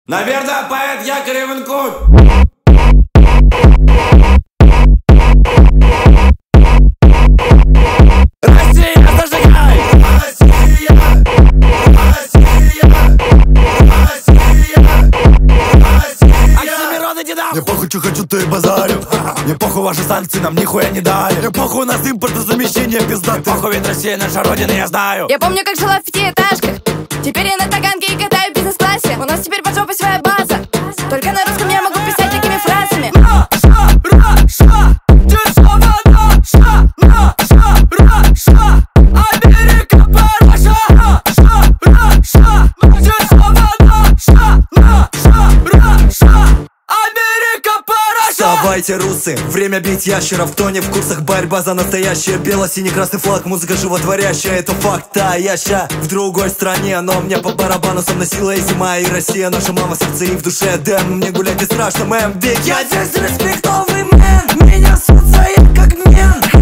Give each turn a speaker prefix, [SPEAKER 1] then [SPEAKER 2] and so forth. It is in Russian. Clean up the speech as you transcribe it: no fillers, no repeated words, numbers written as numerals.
[SPEAKER 1] Наверное, поэт Якорев Инкут. Россия, зажигай! Россия! Россия! Россия! Оксимирон, иди нахуй!
[SPEAKER 2] Мне похуй, что хочу, то и базарю. Мне похуй, ваши санкции нам нихуя не дали. Мне похуй, у нас импортозамещение пиздатый.
[SPEAKER 1] Похуй, ведь Россия наша родина, я знаю.
[SPEAKER 3] Я помню, как жила в пятиэтажках. Теперь я на таганке и катаю в бизнес-классе. У нас теперь под жопой своя база. Только на русском я могу писать такими фразами.
[SPEAKER 1] Раша, держава наша, Раша, Америка параша. Раша, держава наша, Раша, Америка параша.
[SPEAKER 2] Вставайте, русы, время бить ящеров. Кто не в курсах, борьба за настоящее. Бело-синий-красный флаг, музыка животворящая. Это факт, да, я ща в другой стране. Но мне по барабану, со мной сила и зима, и Россия. Наша мама, сердце и в душе Дэн, мне гулять не страшно, мэм. Ведь я здесь респектовый мэн. Меня суд я как мен.